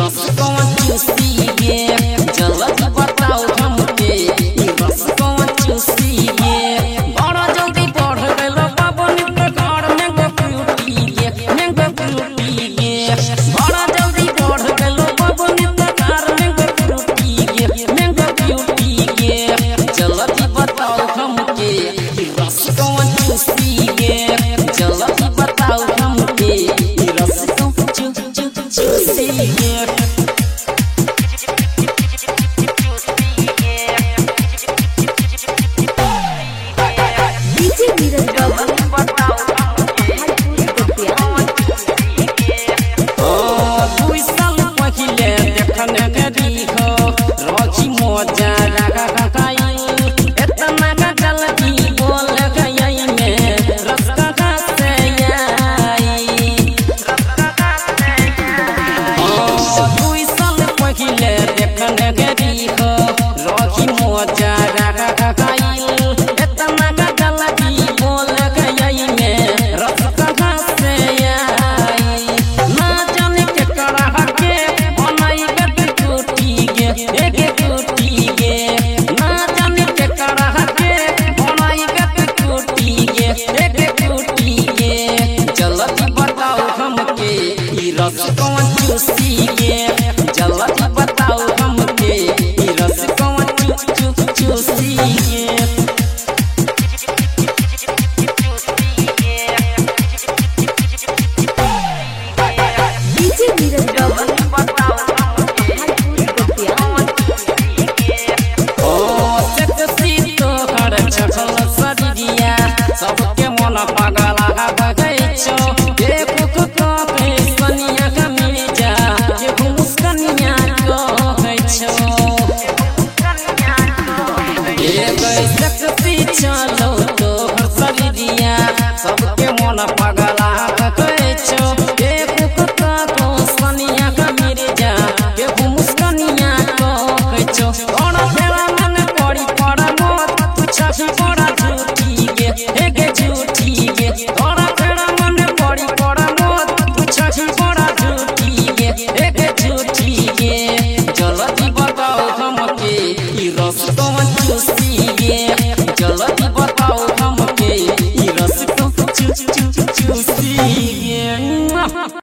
रस कौन चूसी गे जल्दी बताओ हमके रस कौन चूसी गे बड़ा जल्दी बढ़ गेलो बाबनी के घर में गो फ्रूटी गे बड़ा जल्दी बढ़ गेलो बाबनी के घर में गो फ्रूटी गे जल्दी बताओ हमके रस कौन चूसी गे जल्दी बताओ हमके रस कौन चूसी गे रस कौन चूसी गे जल्दी बताओ हमके रस कौन चूसी गे सबके मन पागल भगैछो चलो तो सरिया सबके मन पगला कहैछो एक कुत्ता को सनिया का मिर्जा के मुस्कनिया कहैछो ओना तेरा मन पड़ी पड़ा मत पूछा बड़ा झूठी गे एक झूठी गे ओना तेरा मन पड़ी पड़ा मत पूछा बड़ा झूठी गे एक झूठी गे जल्दी बताओ हमके रस कौन चूसी गे जल्दी बताओ हमके रस को चूसी गे।